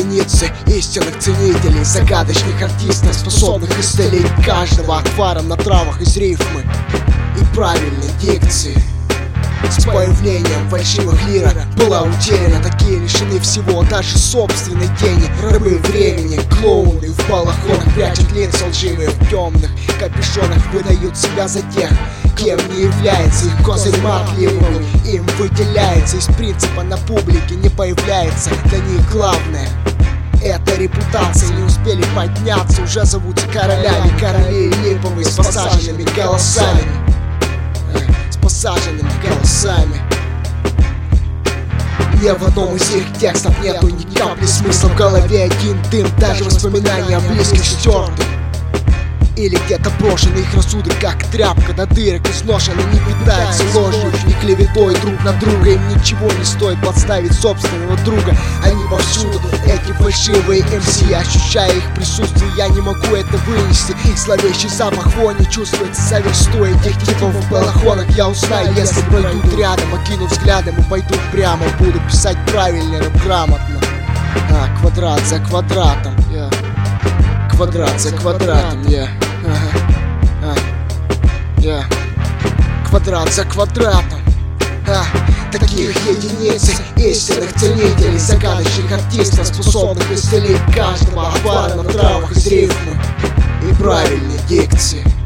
единицы истинных ценителей, загадочных артистов, способных исцелить каждого отваром на травах из рифмы и правильной дикции. С появлением фальшивых лирок была утеряна, такие лишены всего, даже собственной тени. Рабы времени, клоуны в балахонах прячут лица лживые в темных капюшонах, выдают себя за тех, кем не является. Их козырь матливый им выделяется, из принципа на публике не появляется. Для них главное — это репутация. Не успели подняться, уже зовутся королями. Короли липовые с посаженными голосами, посаженными голосами. Ни в одном из их текстов нету ни капли смысла. В голове один дым, даже воспоминания о близких стерты. Или где-то брошены их рассудок, как тряпка до дырок изношена. Не питается ложью, не клеветой друг на друга. Им ничего не стоит подставить собственного друга. Они повсюду, эти фальшивые МС. Ощущая их присутствие, я не могу это вынести. Их зловещий запах вони чувствуется за версту. Этих типов в балахонах я узнаю, если пройдут рядом. Окину взглядом и пойду прямо. Буду писать правильно, рэп грамотно. Квадрат за квадратом, квадрат за квадратом, квадрат за квадратом. Таких единиц истинных ценителей, загадочных артистов, способных исцелить каждого отвара на травах из рифмы и правильной дикции.